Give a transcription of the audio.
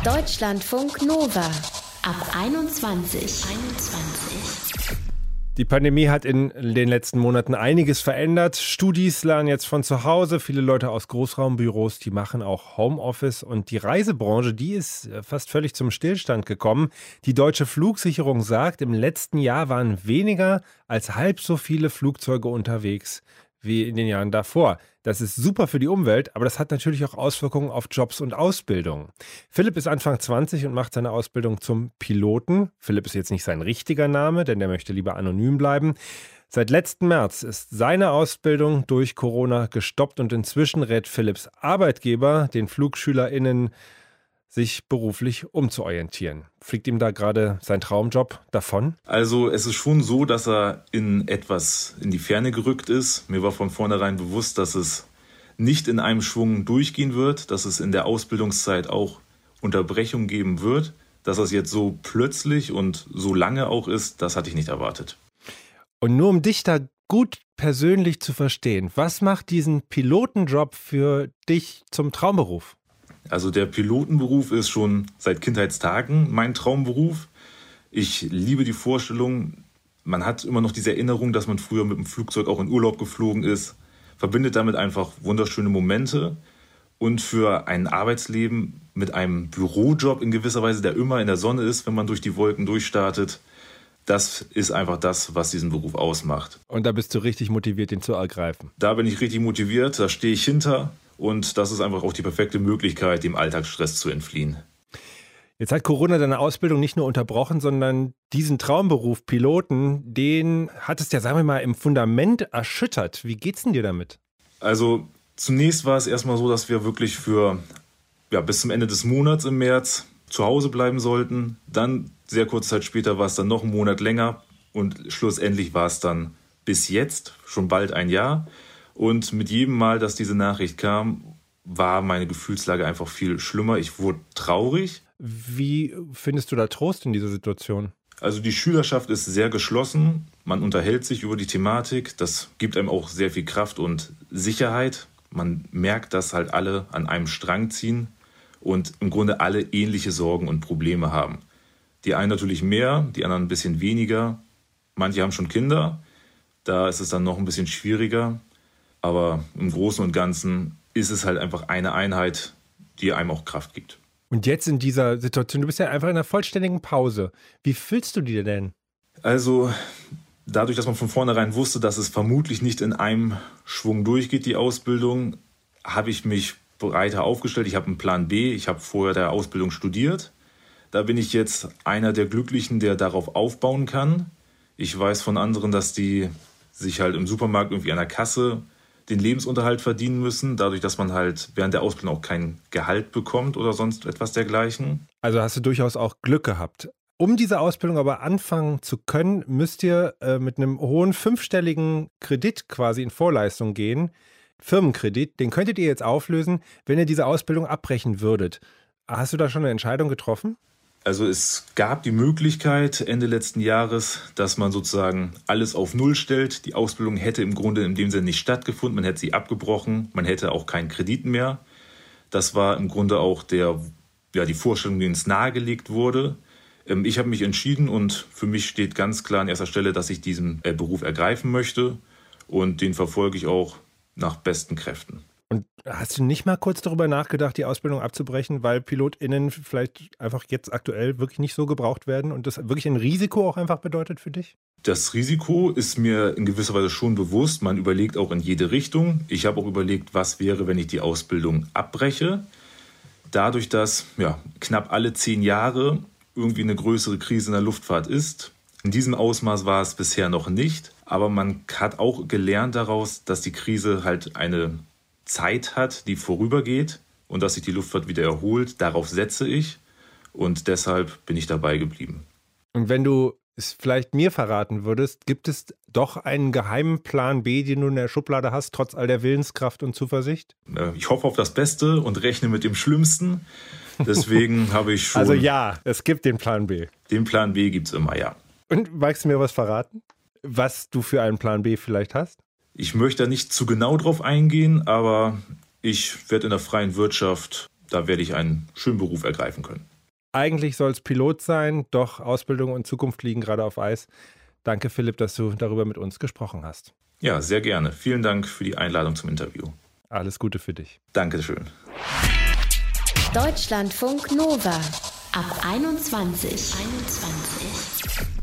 Deutschlandfunk Nova ab 21. Die Pandemie hat in den letzten Monaten einiges verändert. Studis lernen jetzt von zu Hause. Viele Leute aus Großraumbüros, die machen auch Homeoffice. Und die Reisebranche, die ist fast völlig zum Stillstand gekommen. Die Deutsche Flugsicherung sagt, im letzten Jahr waren weniger als halb so viele Flugzeuge unterwegs wie in den Jahren davor. Das ist super für die Umwelt, aber das hat natürlich auch Auswirkungen auf Jobs und Ausbildung. Philipp ist Anfang 20 und macht seine Ausbildung zum Piloten. Philipp ist jetzt nicht sein richtiger Name, denn der möchte lieber anonym bleiben. Seit letzten März ist seine Ausbildung durch Corona gestoppt und inzwischen rät Philipps Arbeitgeber den FlugschülerInnen, sich beruflich umzuorientieren. Fliegt ihm da gerade sein Traumjob davon? Also es ist schon so, dass er in die Ferne gerückt ist. Mir war von vornherein bewusst, dass es nicht in einem Schwung durchgehen wird, dass es in der Ausbildungszeit auch Unterbrechung geben wird. Dass das jetzt so plötzlich und so lange auch ist, das hatte ich nicht erwartet. Und nur um dich da gut persönlich zu verstehen, was macht diesen Pilotenjob für dich zum Traumberuf? Also der Pilotenberuf ist schon seit Kindheitstagen mein Traumberuf. Ich liebe die Vorstellung, man hat immer noch diese Erinnerung, dass man früher mit dem Flugzeug auch in Urlaub geflogen ist, verbindet damit einfach wunderschöne Momente. Und für ein Arbeitsleben mit einem Bürojob in gewisser Weise, der immer in der Sonne ist, wenn man durch die Wolken durchstartet, das ist einfach das, was diesen Beruf ausmacht. Und da bist du richtig motiviert, ihn zu ergreifen? Da bin ich richtig motiviert, da stehe ich hinter. Und das ist einfach auch die perfekte Möglichkeit, dem Alltagsstress zu entfliehen. Jetzt hat Corona deine Ausbildung nicht nur unterbrochen, sondern diesen Traumberuf Piloten, den hat es ja, sagen wir mal, im Fundament erschüttert. Wie geht's denn dir damit? Also zunächst war es erstmal so, dass wir wirklich bis zum Ende des Monats im März zu Hause bleiben sollten. Dann, sehr kurze Zeit später, war es dann noch einen Monat länger. Und schlussendlich war es dann bis jetzt, schon bald ein Jahr. Und mit jedem Mal, dass diese Nachricht kam, war meine Gefühlslage einfach viel schlimmer. Ich wurde traurig. Wie findest du da Trost in dieser Situation? Also die Schülerschaft ist sehr geschlossen. Man unterhält sich über die Thematik. Das gibt einem auch sehr viel Kraft und Sicherheit. Man merkt, dass halt alle an einem Strang ziehen und im Grunde alle ähnliche Sorgen und Probleme haben. Die einen natürlich mehr, die anderen ein bisschen weniger. Manche haben schon Kinder. Da ist es dann noch ein bisschen schwieriger. Aber im Großen und Ganzen ist es halt einfach eine Einheit, die einem auch Kraft gibt. Und jetzt in dieser Situation, du bist ja einfach in einer vollständigen Pause. Wie fühlst du dich denn? Also dadurch, dass man von vornherein wusste, dass es vermutlich nicht in einem Schwung durchgeht, die Ausbildung, habe ich mich breiter aufgestellt. Ich habe einen Plan B. Ich habe vorher der Ausbildung studiert. Da bin ich jetzt einer der Glücklichen, der darauf aufbauen kann. Ich weiß von anderen, dass die sich halt im Supermarkt irgendwie an der Kasse den Lebensunterhalt verdienen müssen, dadurch, dass man halt während der Ausbildung auch kein Gehalt bekommt oder sonst etwas dergleichen. Also hast du durchaus auch Glück gehabt. Um diese Ausbildung aber anfangen zu können, müsst ihr mit einem hohen 5-stelligen Kredit quasi in Vorleistung gehen. Firmenkredit, den könntet ihr jetzt auflösen, wenn ihr diese Ausbildung abbrechen würdet. Hast du da schon eine Entscheidung getroffen? Also es gab die Möglichkeit Ende letzten Jahres, dass man sozusagen alles auf Null stellt. Die Ausbildung hätte im Grunde in dem Sinne nicht stattgefunden. Man hätte sie abgebrochen. Man hätte auch keinen Kredit mehr. Das war im Grunde auch die Vorstellung, die uns nahegelegt wurde. Ich habe mich entschieden und für mich steht ganz klar an erster Stelle, dass ich diesen Beruf ergreifen möchte. Und den verfolge ich auch nach besten Kräften. Und hast du nicht mal kurz darüber nachgedacht, die Ausbildung abzubrechen, weil PilotInnen vielleicht einfach jetzt aktuell wirklich nicht so gebraucht werden und das wirklich ein Risiko auch einfach bedeutet für dich? Das Risiko ist mir in gewisser Weise schon bewusst. Man überlegt auch in jede Richtung. Ich habe auch überlegt, was wäre, wenn ich die Ausbildung abbreche. Dadurch, dass knapp alle 10 Jahre irgendwie eine größere Krise in der Luftfahrt ist. In diesem Ausmaß war es bisher noch nicht. Aber man hat auch gelernt daraus, dass die Krise halt eine Zeit hat, die vorübergeht und dass sich die Luftfahrt wieder erholt. Darauf setze ich und deshalb bin ich dabei geblieben. Und wenn du es vielleicht mir verraten würdest, gibt es doch einen geheimen Plan B, den du in der Schublade hast, trotz all der Willenskraft und Zuversicht? Ich hoffe auf das Beste und rechne mit dem Schlimmsten. Deswegen habe ich schon... Also ja, es gibt den Plan B. Den Plan B gibt es immer, ja. Und magst du mir was verraten, was du für einen Plan B vielleicht hast? Ich möchte da nicht zu genau drauf eingehen, aber ich werde in der freien Wirtschaft, da werde ich einen schönen Beruf ergreifen können. Eigentlich soll es Pilot sein, doch Ausbildung und Zukunft liegen gerade auf Eis. Danke, Philipp, dass du darüber mit uns gesprochen hast. Ja, sehr gerne. Vielen Dank für die Einladung zum Interview. Alles Gute für dich. Dankeschön. Deutschlandfunk Nova ab 21.